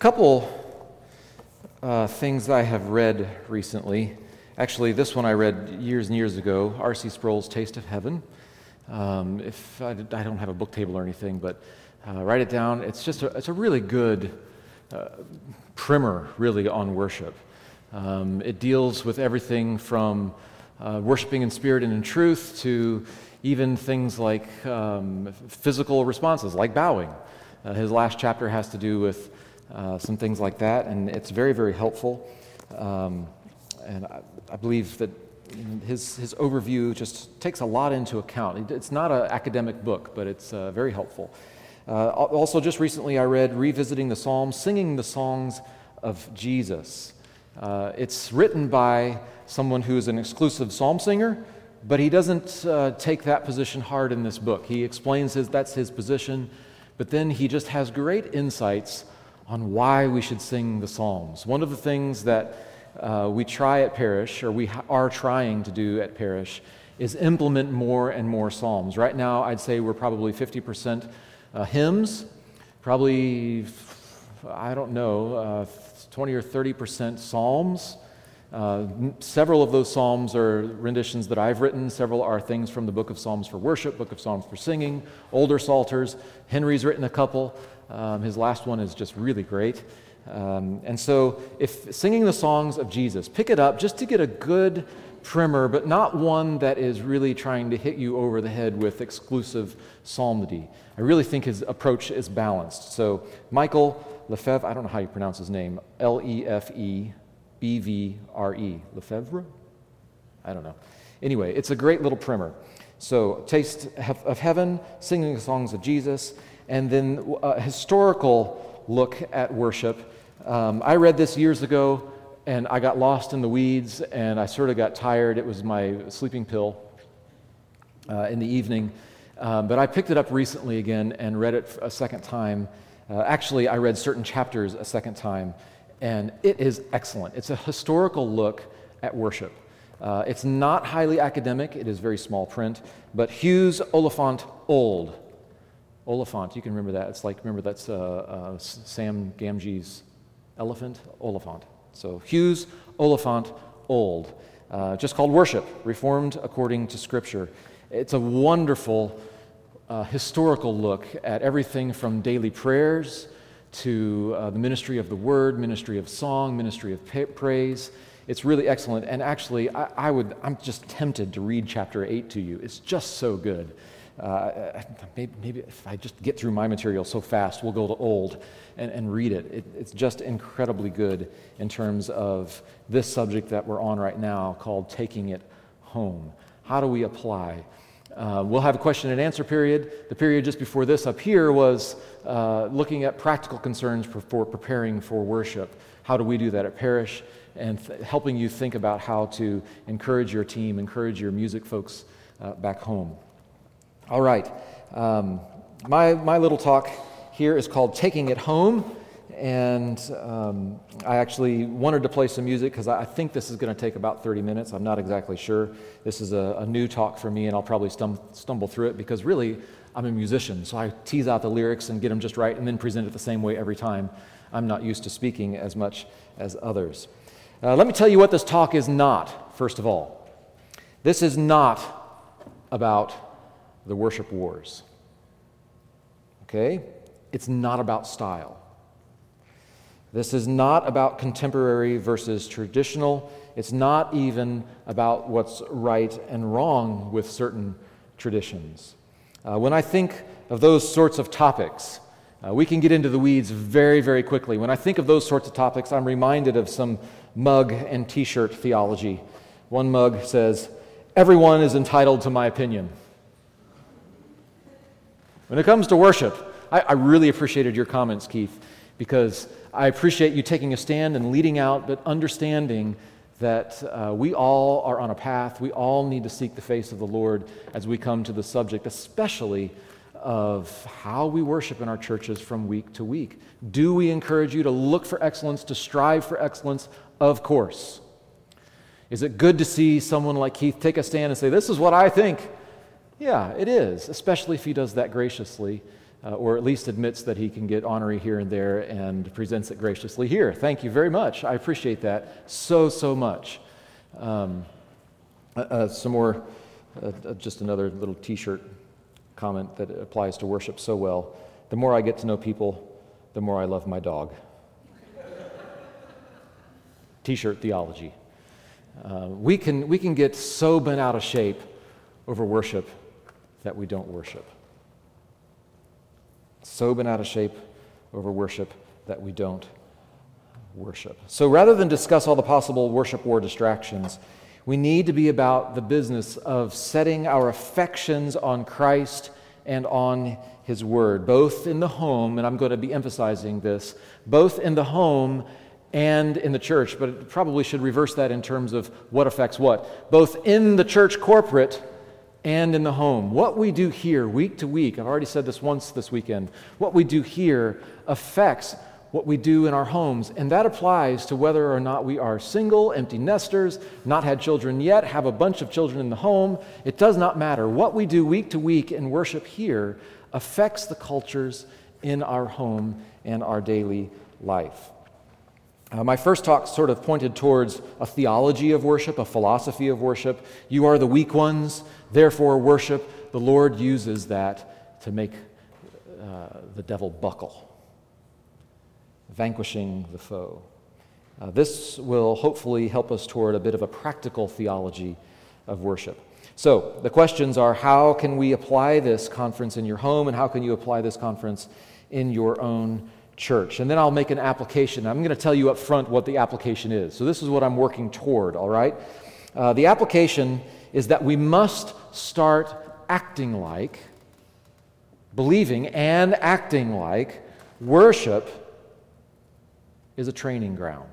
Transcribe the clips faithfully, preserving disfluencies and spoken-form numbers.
couple uh, things I have read recently. Actually, this one I read years and years ago, R C Sproul's Taste of Heaven. Um, if I, I don't have a book table or anything, but uh, write it down. It's just a, it's a really good uh, primer, really, on worship. Um, it deals with everything from uh, worshiping in spirit and in truth to even things like um, physical responses, like bowing. Uh, his last chapter has to do with uh, some things like that, and it's very, very helpful. Um, and I, I believe that his his overview just takes a lot into account. It's not an academic book, but it's uh, very helpful. Uh, also, just recently I read Revisiting the Psalms, Singing the Songs of Jesus. Uh, it's written by someone who is an exclusive psalm singer, but he doesn't uh, take that position hard in this book. He explains his, that's his position, but then he just has great insights on why we should sing the Psalms. One of the things that uh, we try at Parish, or we ha- are trying to do at Parish, is implement more and more Psalms. Right now, I'd say we're probably fifty percent uh, hymns, probably, I don't know, uh, twenty or thirty percent Psalms. Uh, several of those Psalms are renditions that I've written. Several are things from the Book of Psalms for Worship, Book of Psalms for Singing, older Psalters. Henry's written a couple. Um, his last one is just really great. Um, and so if singing the songs of Jesus, pick it up just to get a good primer, but not one that is really trying to hit you over the head with exclusive psalmody. I really think his approach is balanced. So Michael Lefebvre, I don't know how you pronounce his name, L E F E B V R E, Lefebvre? I don't know. Anyway, it's a great little primer. So, Taste of Heaven, Singing the Songs of Jesus, and then a historical look at worship. Um, I read this years ago, and I got lost in the weeds, and I sort of got tired. It was my sleeping pill uh, in the evening. Um, but I picked it up recently again and read it a second time. Uh, actually, I read certain chapters a second time, and it is excellent. It's a historical look at worship. Uh, it's not highly academic. It is very small print. But Hughes Oliphant Old. Oliphant, you can remember that. It's like, remember that's uh, uh, Sam Gamgee's elephant? Oliphant. So Hughes Oliphant Old. Uh, just called Worship, Reformed According to Scripture. It's a wonderful uh, historical look at everything from daily prayers to uh, the ministry of the Word, ministry of song, ministry of pa- praise. It's really excellent, and actually, I, I would, I'm just tempted to read chapter eight to you. It's just so good. Uh, maybe, maybe if I just get through my material so fast, we'll go to old and, and read it. it. It's just incredibly good in terms of this subject that we're on right now called Taking It Home. How do we apply? Uh, we'll have a question and answer period. The period just before this up here was uh, looking at practical concerns for, for preparing for worship. How do we do that at Parish? And th- helping you think about how to encourage your team, encourage your music folks uh, back home. All right. Um, my, my little talk here is called Taking It Home. And um, I actually wanted to play some music because I think this is going to take about thirty minutes. I'm not exactly sure. This is a, a new talk for me, and I'll probably stum- stumble through it because really I'm a musician, so I tease out the lyrics and get them just right and then present it the same way every time. I'm not used to speaking as much as others. Uh, let me tell you what this talk is not, first of all. This is not about the worship wars. Okay? It's not about style. This is not about contemporary versus traditional. It's not even about what's right and wrong with certain traditions. Uh, when I think of those sorts of topics, uh, we can get into the weeds very, very quickly. When I think of those sorts of topics, I'm reminded of some mug and t-shirt theology. One mug says, "Everyone is entitled to my opinion." When it comes to worship, I, I really appreciated your comments, Keith, because I appreciate you taking a stand and leading out, but understanding that uh, we all are on a path. We all need to seek the face of the Lord as we come to the subject, especially of how we worship in our churches from week to week. Do we encourage you to look for excellence, to strive for excellence? Of course. Is it good to see someone like Keith take a stand and say, "This is what I think"? Yeah, it is, especially if he does that graciously. uh, or at least admits that he can get ornery here and there and presents it graciously here. Thank you very much. I appreciate that so, so much. Um, uh, uh, some more, uh, uh, just another little t-shirt comment that applies to worship so well. The more I get to know people, the more I love my dog. T-shirt theology. Uh, we can we can get so bent out of shape over worship that we don't worship. So bent out of shape over worship that we don't worship. So rather than discuss all the possible worship war distractions, we need to be about the business of setting our affections on Christ and on His Word, both in the home, and I'm going to be emphasizing this, both in the home and in the church, but it probably should reverse that in terms of what affects what. Both in the church corporate and in the home. What we do here week to week, I've already said this once this weekend, what we do here affects what we do in our homes, and that applies to whether or not we are single, empty nesters, not had children yet, have a bunch of children in the home. It does not matter. What we do week to week in worship here affects the cultures in our home and our daily life. Uh, my first talk sort of pointed towards a theology of worship, a philosophy of worship. You are the weak ones, therefore worship. The Lord uses that to make uh, the devil buckle, vanquishing the foe. Uh, this will hopefully help us toward a bit of a practical theology of worship. So the questions are, how can we apply this conference in your home, and how can you apply this conference in your own church? And then I'll make an application. I'm going to tell you up front what the application is. So this is what I'm working toward, all right? Uh, the application is that we must start acting like, believing and acting like, worship is a training ground.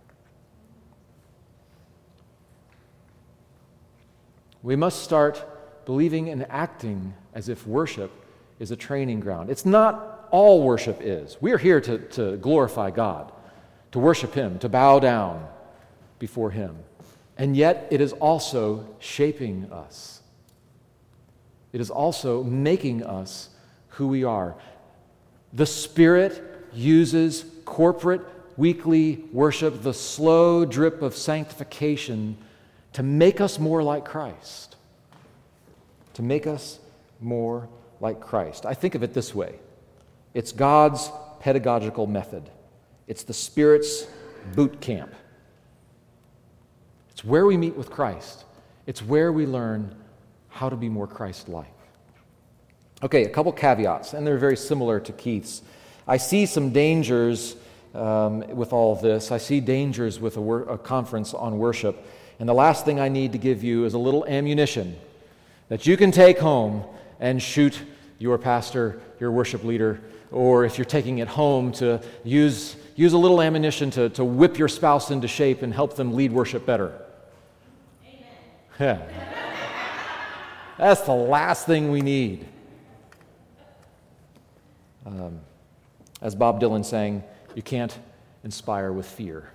We must start believing and acting as if worship is a training ground. It's not all worship is. We are here to, to glorify God, to worship Him, to bow down before Him. And yet it is also shaping us. It is also making us who we are. The Spirit uses corporate weekly worship, the slow drip of sanctification, to make us more like Christ. To make us more like Christ. I think of it this way. It's God's pedagogical method. It's the Spirit's boot camp. It's where we meet with Christ. It's where we learn how to be more Christ-like. Okay, a couple caveats, and they're very similar to Keith's. I see some dangers um, with all of this. I see dangers with a, wor- a conference on worship. And the last thing I need to give you is a little ammunition that you can take home and shoot your pastor, your worship leader, or if you're taking it home, to use, use a little ammunition to, to whip your spouse into shape and help them lead worship better. Amen. That's the last thing we need. Um, as Bob Dylan sang, you can't inspire with fear.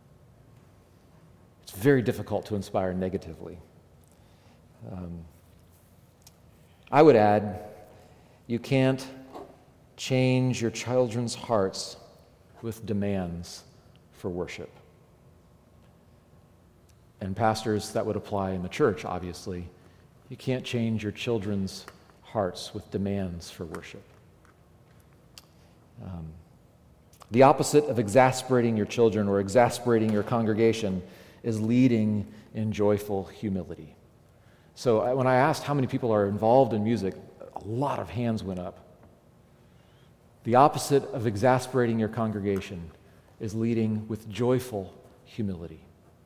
It's very difficult to inspire negatively. Um, I would add, you can't change your children's hearts with demands for worship. And pastors, that would apply in the church, obviously. You can't change your children's hearts with demands for worship. Um, the opposite of exasperating your children or exasperating your congregation is leading in joyful humility. So I, when I asked how many people are involved in music, a lot of hands went up. The opposite of exasperating your congregation is leading with joyful humility.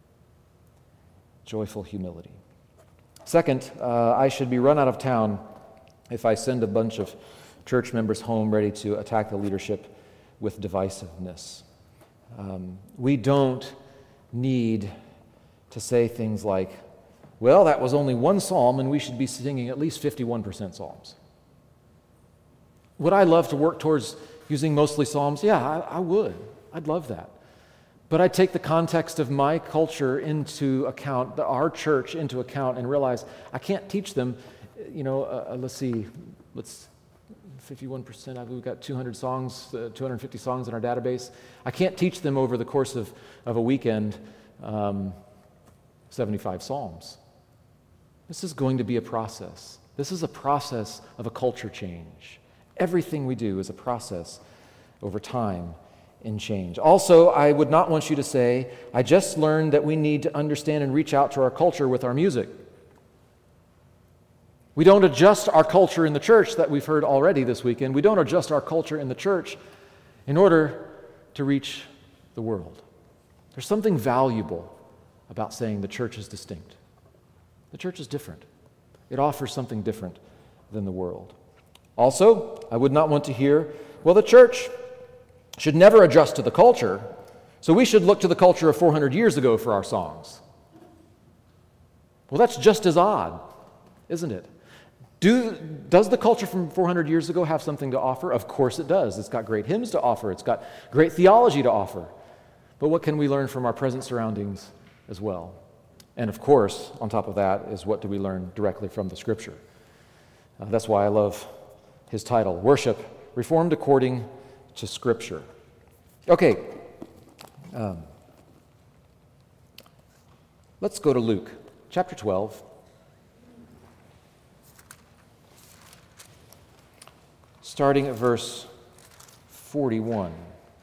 Joyful humility. Second, uh, I should be run out of town if I send a bunch of church members home ready to attack the leadership with divisiveness. Um, we don't need to say things like, well, that was only one psalm and we should be singing at least fifty-one percent psalms. Would I love to work towards using mostly psalms? Yeah, I, I would. I'd love that. But I take the context of my culture into account, the, our church into account, and realize I can't teach them, you know, uh, let's see, let's fifty-one percent. We've got two hundred songs, uh, two hundred fifty songs in our database. I can't teach them over the course of, of a weekend um, seventy-five psalms. This is going to be a process. This is a process of a culture change. Everything we do is a process over time in change. Also, I would not want you to say, I just learned that we need to understand and reach out to our culture with our music. We don't adjust our culture in the church that we've heard already this weekend. We don't adjust our culture in the church in order to reach the world. There's something valuable about saying the church is distinct. The church is different. It offers something different than the world. Also, I would not want to hear, well, the church should never adjust to the culture, so we should look to the culture of four hundred years ago for our songs. Well, that's just as odd, isn't it? Do, does the culture from four hundred years ago have something to offer? Of course it does. It's got great hymns to offer. It's got great theology to offer. But what can we learn from our present surroundings as well? And of course, on top of that is what do we learn directly from the Scripture? Uh, that's why I love his title, Worship Reformed According to Scripture. Okay, um, let's go to Luke chapter twelve. Starting at verse forty-one.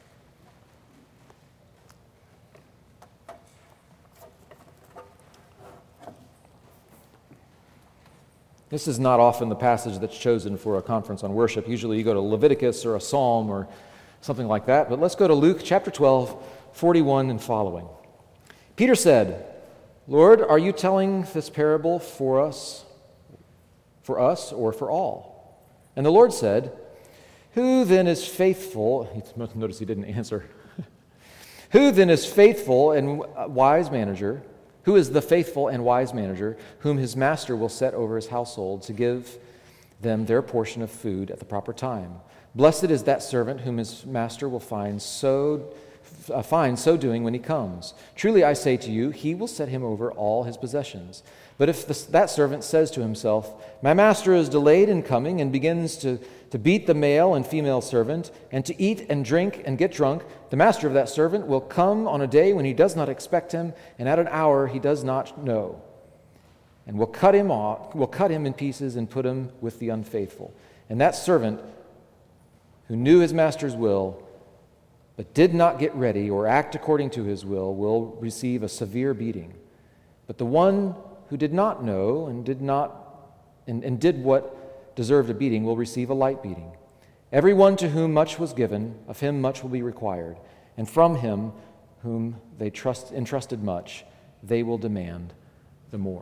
This is not often the passage that's chosen for a conference on worship. Usually you go to Leviticus or a Psalm or something like that. But let's go to Luke chapter twelve, forty-one and following. Peter said, Lord, are you telling this parable for us, for us or for all? And the Lord said, who then is faithful? Notice he didn't answer. Who then is faithful and wise manager? Who is the faithful and wise manager whom his master will set over his household to give them their portion of food at the proper time? Blessed is that servant whom his master will find so uh, find so doing when he comes. Truly I say to you, he will set him over all his possessions. But if the, that servant says to himself, my master is delayed in coming, and begins to, to beat the male and female servant, and to eat and drink and get drunk, the master of that servant will come on a day when he does not expect him, and at an hour he does not know, and will cut him off, will cut him in pieces and put him with the unfaithful. And that servant who knew his master's will, but did not get ready or act according to his will, will receive a severe beating. But the one who did not know and did not and, and did what deserved a beating will receive a light beating. Everyone to whom much was given, of him much will be required, and from him whom they trust entrusted much, they will demand the more.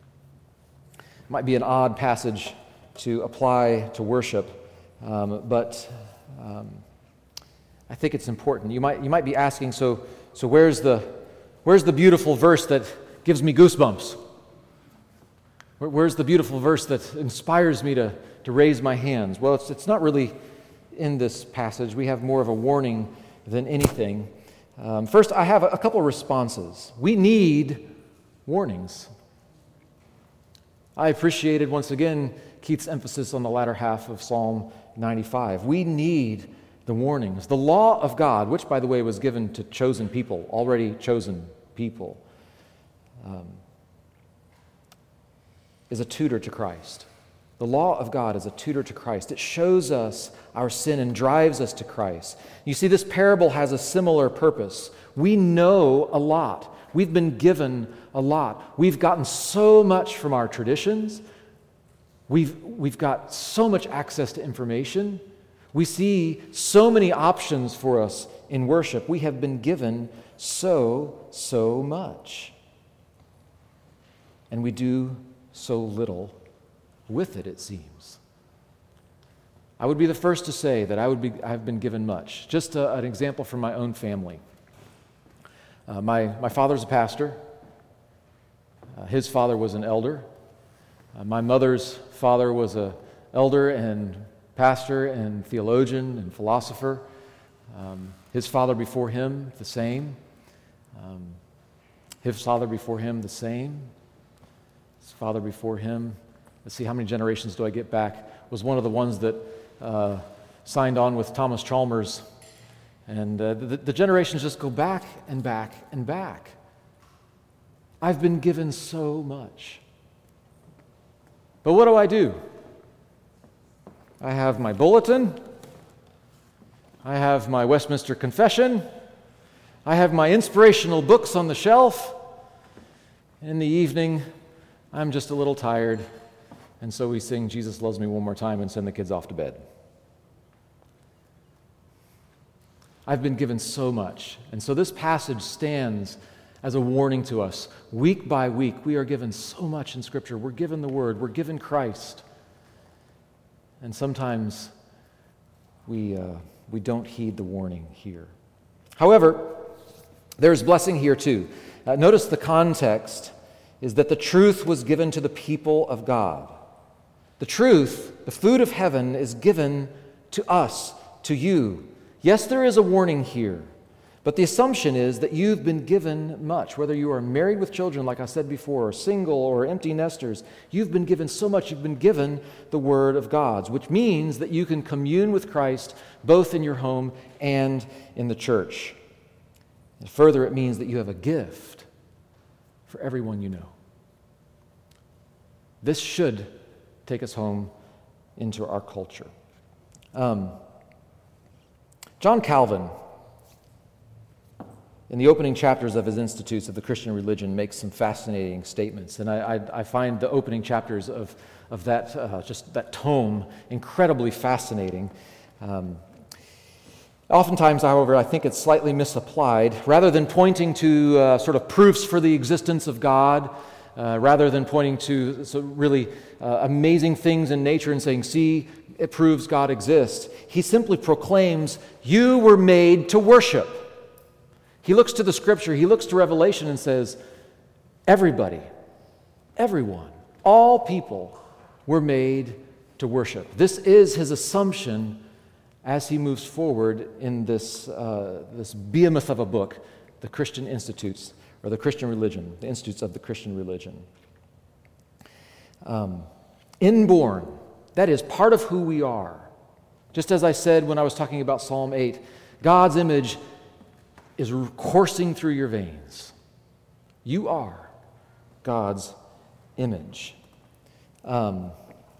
It might be an odd passage to apply to worship, um, but um, I think it's important. You might you might be asking, so so where's the where's the beautiful verse that gives me goosebumps? Where's the beautiful verse that inspires me to, to raise my hands? Well, it's, it's not really in this passage. We have more of a warning than anything. Um, first, I have a, a couple responses. We need warnings. I appreciated, once again, Keith's emphasis on the latter half of Psalm ninety-five. We need the warnings. The law of God, which, by the way, was given to chosen people, already chosen people, um, is a tutor to Christ. The law of God is a tutor to Christ. It shows us our sin and drives us to Christ. You see, this parable has a similar purpose. We know a lot. We've been given a lot. We've gotten so much from our traditions. We've, we've got so much access to information. We see so many options for us in worship. We have been given so, so much. And we do so little with it, it seems. I would be the first to say that I would be, I've been given much. Just a, an example from my own family. Uh, my, my father's a pastor. Uh, his father was an elder. Uh, my mother's father was an elder and pastor and theologian and philosopher. Um, his father before him, the same. Um, his father before him, the same. His father before him, let's see, how many generations do I get back, was one of the ones that uh, signed on with Thomas Chalmers. And uh, the, the generations just go back and back and back. I've been given so much. But what do I do? I have my bulletin. I have my Westminster Confession. I have my inspirational books on the shelf. In the evening, I'm just a little tired, and so we sing Jesus Loves Me one more time and send the kids off to bed. I've been given so much, and so this passage stands as a warning to us. Week by week, we are given so much in Scripture. We're given the Word. We're given Christ. And sometimes we, uh, we don't heed the warning here. However, there's blessing here too. Uh, notice the context is that the truth was given to the people of God. The truth, the food of heaven, is given to us, to you. Yes, there is a warning here, but the assumption is that you've been given much. Whether you are married with children, like I said before, or single or empty nesters, you've been given so much. You've been given the Word of God, which means that you can commune with Christ both in your home and in the church. And further, it means that you have a gift for everyone you know. This should take us home into our culture. Um, John Calvin, in the opening chapters of his Institutes of the Christian Religion, makes some fascinating statements, and I, I, I find the opening chapters of, of that uh, just that tome incredibly fascinating. Um, oftentimes, however, I think it's slightly misapplied. Rather than pointing to uh, sort of proofs for the existence of God, uh, rather than pointing to so really uh, amazing things in nature and saying, "See, it proves God exists," he simply proclaims, "You were made to worship." He looks to the Scripture, he looks to Revelation and says, everybody, everyone, all people were made to worship. This is his assumption as he moves forward in this, uh, this behemoth of a book, the Christian Institutes, or the Christian Religion, the Institutes of the Christian Religion. Um, inborn, that is part of who we are. Just as I said when I was talking about Psalm eight, God's image is coursing through your veins. You are God's image. Um,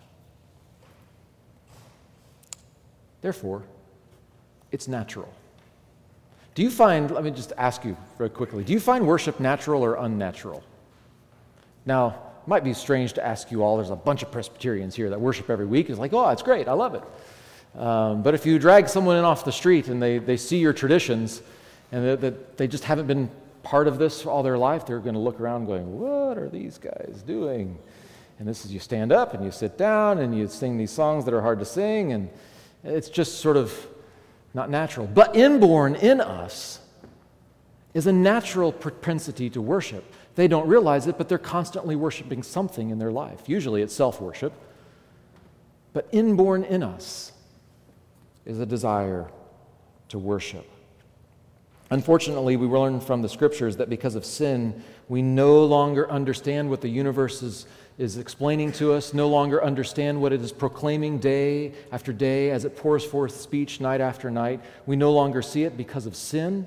therefore, it's natural. Do you find, let me just ask you very quickly, do you find worship natural or unnatural? Now, it might be strange to ask you all. There's a bunch of Presbyterians here that worship every week. It's like, oh, it's great, I love it. Um, but if you drag someone in off the street and they, they see your traditions, and that, that they just haven't been part of this all their life, they're going to look around going, what are these guys doing? And this is, you stand up and you sit down and you sing these songs that are hard to sing, and it's just sort of not natural. But inborn in us is a natural propensity to worship. They don't realize it, but they're constantly worshiping something in their life. Usually it's self-worship. But inborn in us is a desire to worship. Unfortunately, we learn from the Scriptures that because of sin, we no longer understand what the universe is, is explaining to us, no longer understand what it is proclaiming day after day as it pours forth speech night after night. We no longer see it because of sin.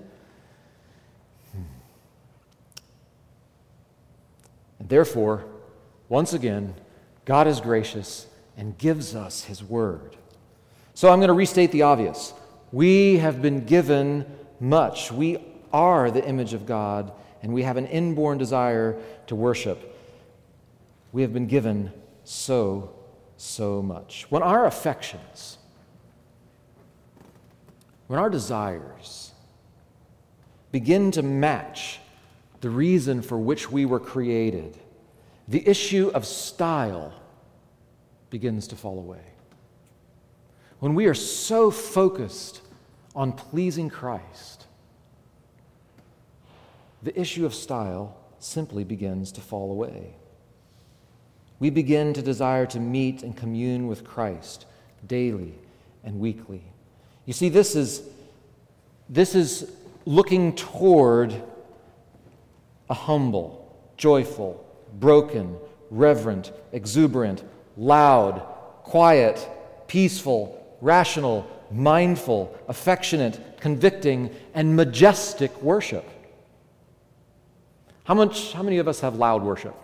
And therefore, once again, God is gracious and gives us His Word. So I'm going to restate the obvious. We have been given much. We are the image of God, and we have an inborn desire to worship. We have been given so, so much. When our affections, when our desires begin to match the reason for which we were created, the issue of style begins to fall away. When we are so focused on pleasing Christ, the issue of style simply begins to fall away. We begin to desire to meet and commune with Christ daily and weekly. You see, this is, this is looking toward a humble, joyful, broken, reverent, exuberant, loud, quiet, peaceful, rational, mindful, affectionate, convicting, and majestic worship. How much? How many of us have loud worship?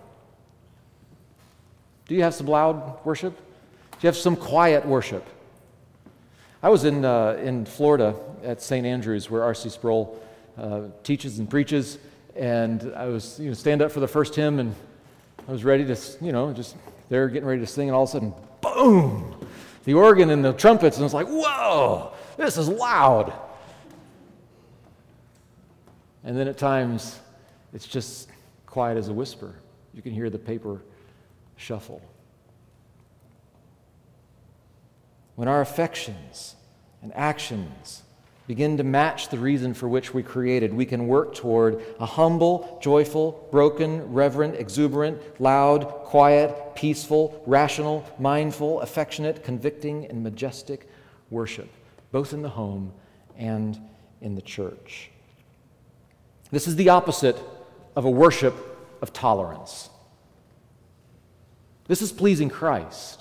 Do you have some loud worship? Do you have some quiet worship? I was in uh, in Florida at Saint Andrews, where R C Sproul uh, teaches and preaches, and I was you know stand up for the first hymn, and I was ready to you know just there getting ready to sing, and all of a sudden, boom! The organ and the trumpets, and it's like, whoa! This is loud. And then at times, it's just quiet as a whisper. You can hear the paper shuffle. When our affections and actions begin to match the reason for which we created, we can work toward a humble, joyful, broken, reverent, exuberant, loud, quiet, peaceful, rational, mindful, affectionate, convicting, and majestic worship, both in the home and in the church. This is the opposite of a worship of tolerance. This is pleasing Christ.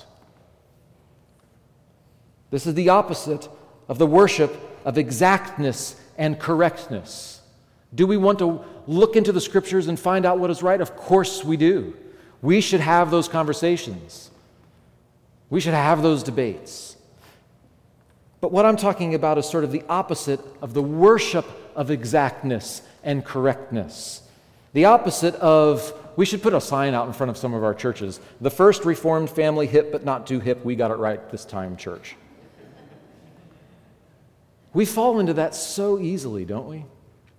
This is the opposite of the worship of exactness and correctness. Do we want to look into the Scriptures and find out what is right? Of course we do. We should have those conversations. We should have those debates. But what I'm talking about is sort of the opposite of the worship of exactness and correctness. The opposite of, we should put a sign out in front of some of our churches, the First Reformed Family Hip but not too hip, we got it right this time church. We fall into that so easily, don't we?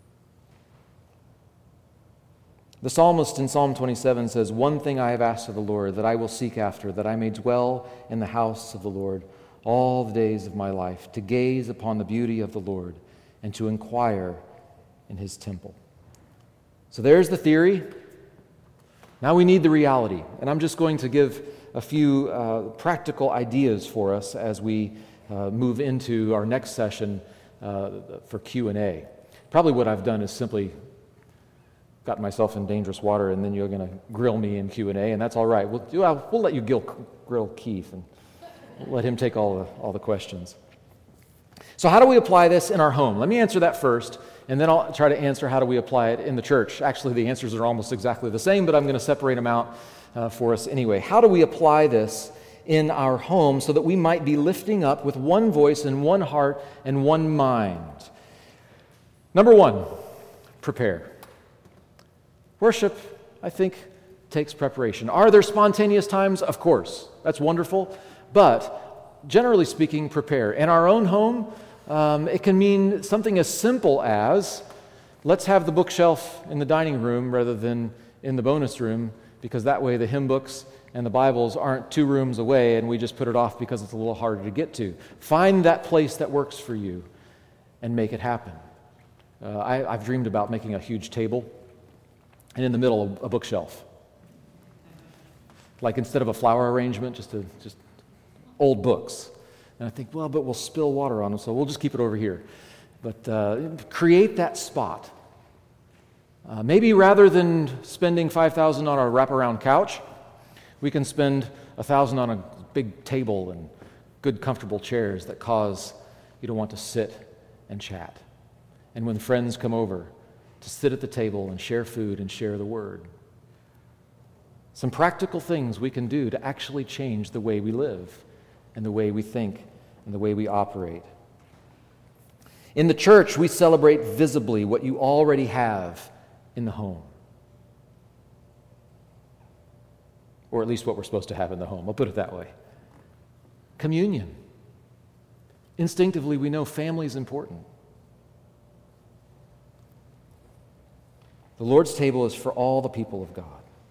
The psalmist in Psalm twenty-seven says, "One thing I have asked of the Lord, that I will seek after, that I may dwell in the house of the Lord all the days of my life, to gaze upon the beauty of the Lord and to inquire in his temple." So there's the theory. Now we need the reality. And I'm just going to give a few uh, practical ideas for us as we uh, move into our next session uh, for Q and A. Probably what I've done is simply gotten myself in dangerous water, and then you're going to grill me in Q and A, and that's all right. We'll, well, we'll let you grill, grill Keith and let him take all the, all the questions. So how do we apply this in our home? Let me answer that first, and then I'll try to answer how do we apply it in the church. Actually, the answers are almost exactly the same, but I'm going to separate them out uh, for us anyway. How do we apply this in our home so that we might be lifting up with one voice and one heart and one mind? Number one, prepare. Worship, I think, takes preparation. Are there spontaneous times? Of course. That's wonderful. But generally speaking, prepare. In our own home, um, it can mean something as simple as, let's have the bookshelf in the dining room rather than in the bonus room, because that way the hymn books and the Bibles aren't two rooms away and we just put it off because it's a little harder to get to. Find that place that works for you and make it happen. Uh, I, I've dreamed about making a huge table and in the middle a bookshelf. Like instead of a flower arrangement, just a, just old books. And I think, well, but we'll spill water on them, so we'll just keep it over here. But uh, create that spot. Uh, maybe rather than spending five thousand dollars on a wraparound couch, we can spend one thousand dollars on a big table and good, comfortable chairs that cause you to want to sit and chat. And when friends come over, to sit at the table and share food and share the Word. Some practical things we can do to actually change the way we live and the way we think and the way we operate. In the church, we celebrate visibly what you already have in the home. Or at least what we're supposed to have in the home. I'll put it that way. Communion. Instinctively, we know family is important. The Lord's table is for all the people of God.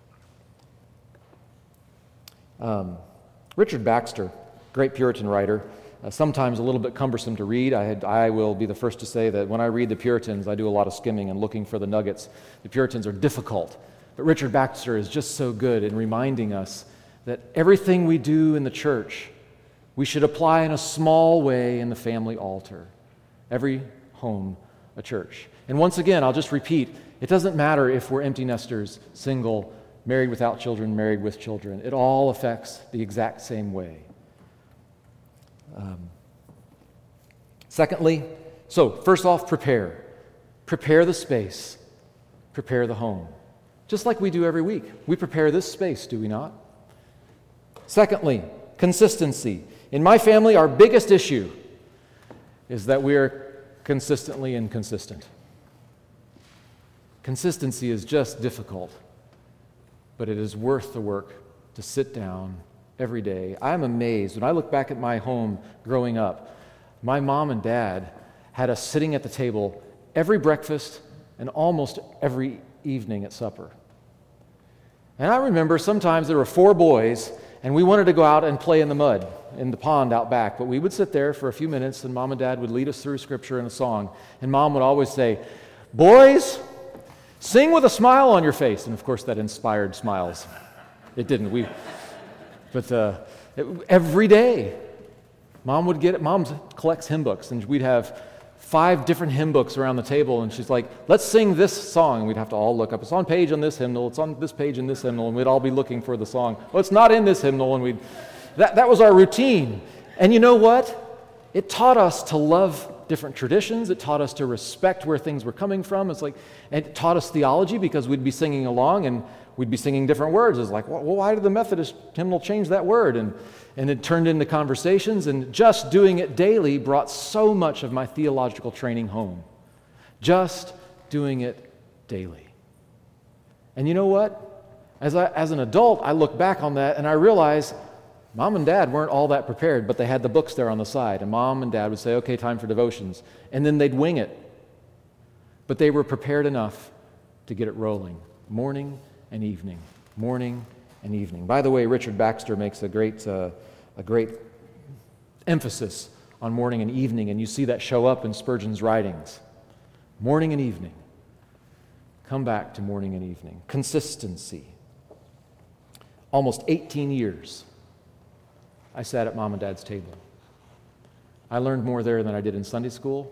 Um, Richard Baxter, great Puritan writer, uh, sometimes a little bit cumbersome to read. I, had, I will be the first to say that when I read the Puritans, I do a lot of skimming and looking for the nuggets. The Puritans are difficult, but Richard Baxter is just so good in reminding us that everything we do in the church, we should apply in a small way in the family altar. Every home, a church. And once again, I'll just repeat, it doesn't matter if we're empty nesters, single, married without children, married with children. It all affects the exact same way. Um, secondly, so first off, prepare. Prepare the space. Prepare the home. Just like we do every week. We prepare this space, do we not? Secondly, consistency. In my family, our biggest issue is that we are consistently inconsistent. Consistency is just difficult, but it is worth the work to sit down every day. I'm amazed. When I look back at my home growing up, my mom and dad had us sitting at the table every breakfast and almost every evening at supper. And I remember sometimes there were four boys, and we wanted to go out and play in the mud, in the pond out back. But we would sit there for a few minutes, and Mom and Dad would lead us through Scripture and a song. And Mom would always say, "Boys, sing with a smile on your face." And of course, that inspired smiles. It didn't. We, but uh, it, every day, Mom would get it. Mom collects hymn books, and we'd have five different hymn books around the table, and she's like, "Let's sing this song." And we'd have to all look up. It's on page on this hymnal. It's on this page in this hymnal, and we'd all be looking for the song. Well, it's not in this hymnal, and we'd. That that was our routine. And you know what? It taught us to love different traditions. It taught us to respect where things were coming from. It's like, it taught us theology because we'd be singing along and we'd be singing different words. It's like, well, why did the Methodist hymnal change that word? And and it turned into conversations, and just doing it daily brought so much of my theological training home. Just doing it daily. And you know what? As I, as an adult, I look back on that and I realize Mom and Dad weren't all that prepared, but they had the books there on the side, and Mom and Dad would say, "Okay, time for devotions," and then they'd wing it. But they were prepared enough to get it rolling, morning and evening, morning and evening. By the way, Richard Baxter makes a great, uh, a great emphasis on morning and evening, and you see that show up in Spurgeon's writings. Morning and evening. Come back to morning and evening. Consistency. Almost eighteen years, I sat at Mom and Dad's table. I learned more there than I did in Sunday school.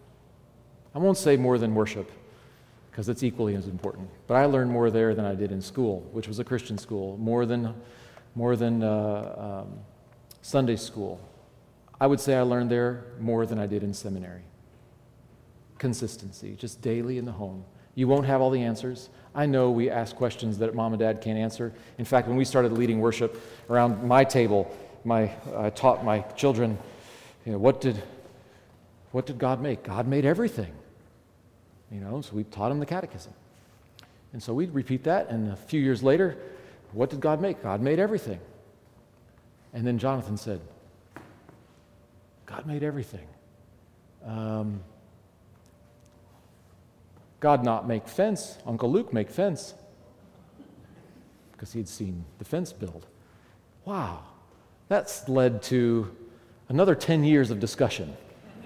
I won't say more than worship, because it's equally as important. But I learned more there than I did in school, which was a Christian school, more than, more than uh, um, Sunday school. I would say I learned there more than I did in seminary. Consistency, just daily in the home. You won't have all the answers. I know we ask questions that Mom and Dad can't answer. In fact, when we started leading worship around my table, my I taught my children, you know, what did what did God make? God made everything. You know, so we taught them the catechism. And so we'd repeat that, and a few years later, what did God make? God made everything. And then Jonathan said, God made everything. Um, God not make fence, Uncle Luke make fence, because he'd seen the fence build. Wow, that's led to another ten years of discussion.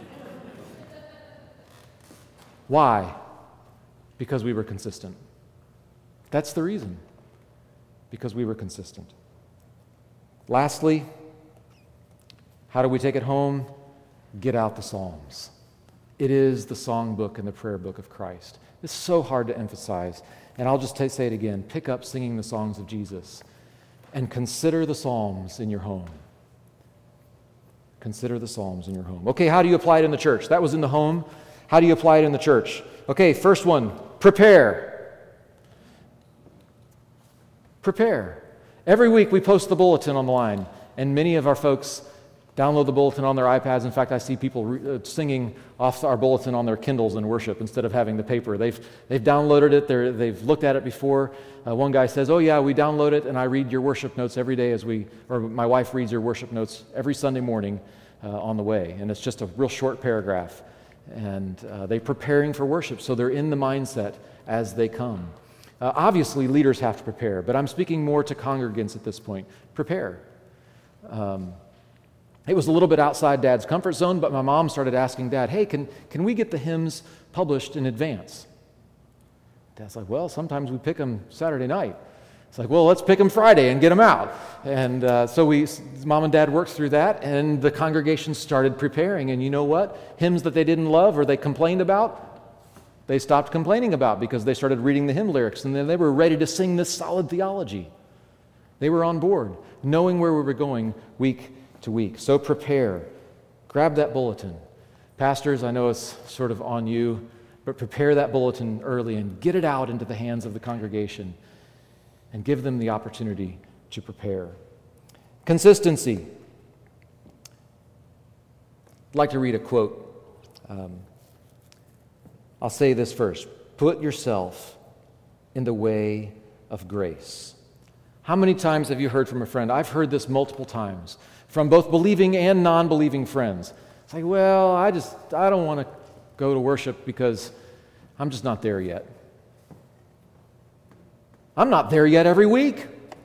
Why? Because we were consistent. That's the reason. Because we were consistent. Lastly, how do we take it home? Get out the Psalms. It is the songbook and the prayer book of Christ. It's so hard to emphasize. And I'll just t- say it again. Pick up singing the songs of Jesus and consider the Psalms in your home. Consider the Psalms in your home. Okay, how do you apply it in the church? That was in the home. How do you apply it in the church? Okay, first one, prepare. Prepare. Every week we post the bulletin online, and many of our folks download the bulletin on their iPads. In fact, I see people re- uh, singing off our bulletin on their Kindles in worship instead of having the paper. They've they've downloaded it. They're, they've looked at it before. Uh, one guy says, "Oh yeah, we download it, and I read your worship notes every day as we, or my wife reads your worship notes every Sunday morning uh, on the way." And it's just a real short paragraph. And uh, they're preparing for worship, so they're in the mindset as they come. Uh, obviously, leaders have to prepare, but I'm speaking more to congregants at this point. Prepare. Um, it was a little bit outside Dad's comfort zone, but my mom started asking Dad, "Hey, can, can we get the hymns published in advance?" Dad's like, "Well, sometimes we pick them Saturday night." It's like, "Well, let's pick them Friday and get them out." And uh, so we, Mom and Dad worked through that, and the congregation started preparing. And you know what? Hymns that they didn't love or they complained about, they stopped complaining about because they started reading the hymn lyrics, and then they were ready to sing this solid theology. They were on board, knowing where we were going week to week. So prepare. Grab that bulletin. Pastors, I know it's sort of on you, but prepare that bulletin early and get it out into the hands of the congregation and give them the opportunity to prepare. Consistency. I'd like to read a quote. Um, I'll say this first. Put yourself in the way of grace. How many times have you heard from a friend? I've heard this multiple times from both believing and non-believing friends. It's like, well, I just, I don't want to go to worship because I'm just not there yet. I'm not there yet every week.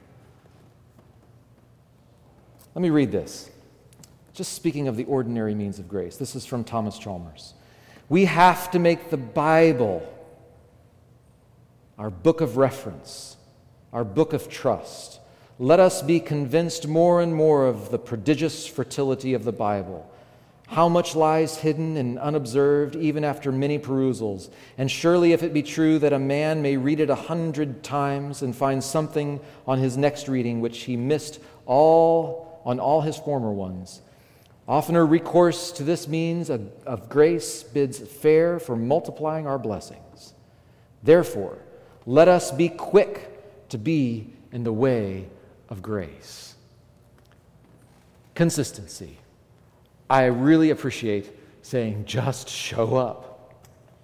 Let me read this. Just speaking of the ordinary means of grace. This is from Thomas Chalmers. We have to make the Bible our book of reference, our book of trust. Let us be convinced more and more of the prodigious fertility of the Bible, how much lies hidden and unobserved even after many perusals. And surely if it be true that a man may read it a hundred times and find something on his next reading which he missed all on all his former ones, oftener recourse to this means of, of grace bids fair for multiplying our blessings. Therefore, let us be quick to be in the way of grace. Consistency. I really appreciate saying, just show up.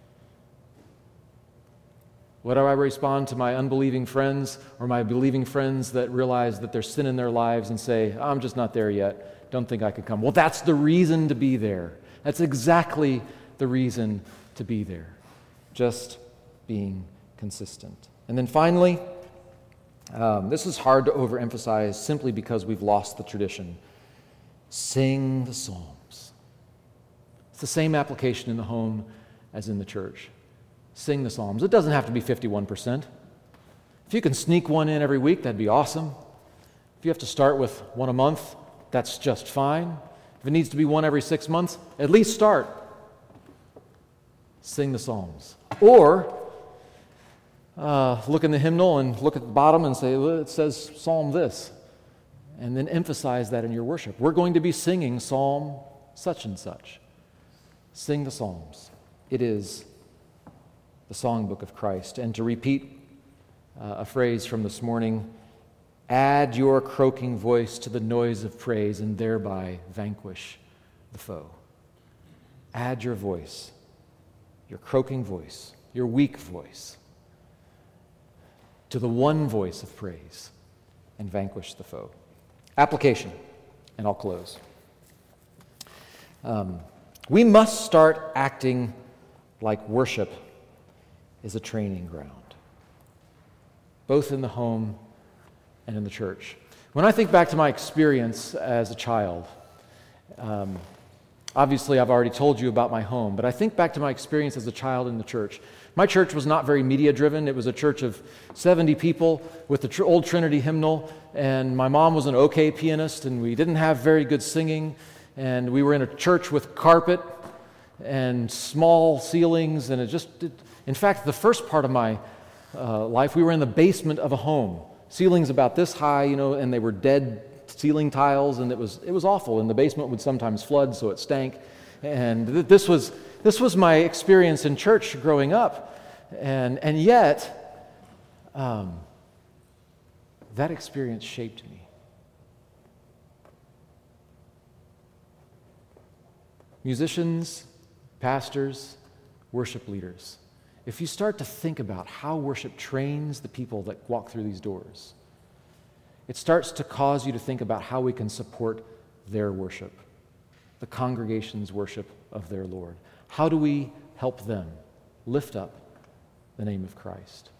What do I respond to my unbelieving friends or my believing friends that realize that there's sin in their lives and say, I'm just not there yet, don't think I could come? Well, that's the reason to be there. That's exactly the reason to be there. Just being consistent. And then finally, um, this is hard to overemphasize simply because we've lost the tradition. Sing the Psalms. It's the same application in the home as in the church. Sing the Psalms. It doesn't have to be fifty-one percent. If you can sneak one in every week, that'd be awesome. If you have to start with one a month, that's just fine. If it needs to be one every six months, at least start. Sing the Psalms. Or uh, look in the hymnal and look at the bottom and say, well, it says Psalm this. And then emphasize that in your worship. We're going to be singing Psalm such and such. Sing the Psalms. It is the songbook of Christ. And to repeat uh, a phrase from this morning, add your croaking voice to the noise of praise and thereby vanquish the foe. Add your voice, your croaking voice, your weak voice, to the one voice of praise and vanquish the foe. Application, and I'll close. Um, we must start acting like worship is a training ground, both in the home and in the church. When I think back to my experience as a child, um, obviously I've already told you about my home, but I think back to my experience as a child in the church. My church was not very media-driven. It was a church of seventy people with the tr- old Trinity hymnal, and my mom was an okay pianist, and we didn't have very good singing, and we were in a church with carpet and small ceilings, and it just, it, in fact, the first part of my uh, life, we were in the basement of a home. Ceilings about this high, you know, and they were dead ceiling tiles, and it was it was awful, and the basement would sometimes flood, so it stank, and th- this was This was my experience in church growing up, and and yet, um, that experience shaped me. Musicians, pastors, worship leaders, if you start to think about how worship trains the people that walk through these doors, it starts to cause you to think about how we can support their worship, the congregation's worship of their Lord. How do we help them lift up the name of Christ?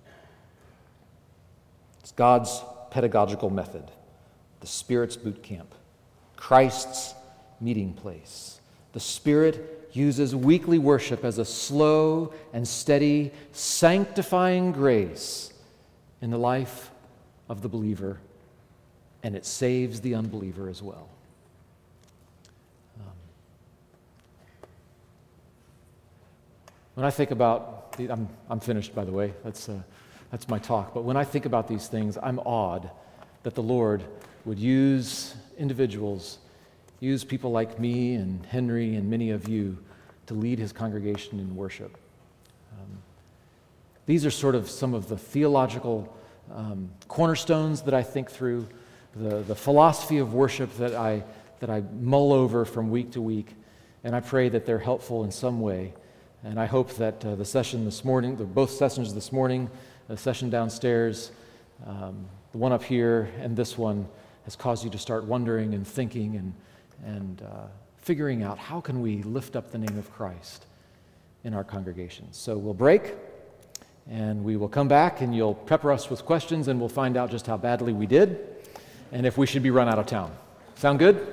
It's God's pedagogical method, the Spirit's boot camp, Christ's meeting place. The Spirit uses weekly worship as a slow and steady sanctifying grace in the life of the believer, and it saves the unbeliever as well. When I think about, the, I'm, I'm finished, by the way, that's, uh, that's my talk, but when I think about these things, I'm awed that the Lord would use individuals, use people like me and Henry and many of you to lead his congregation in worship. Um, these are sort of some of the theological um, cornerstones that I think through, the, the philosophy of worship that I, that I mull over from week to week, and I pray that they're helpful in some way. And I hope that uh, the session this morning, the, both sessions this morning, the session downstairs, um, the one up here, and this one has caused you to start wondering and thinking and, and uh, figuring out how can we lift up the name of Christ in our congregations. So we'll break, and we will come back, and you'll pepper us with questions, and we'll find out just how badly we did and if we should be run out of town. Sound good?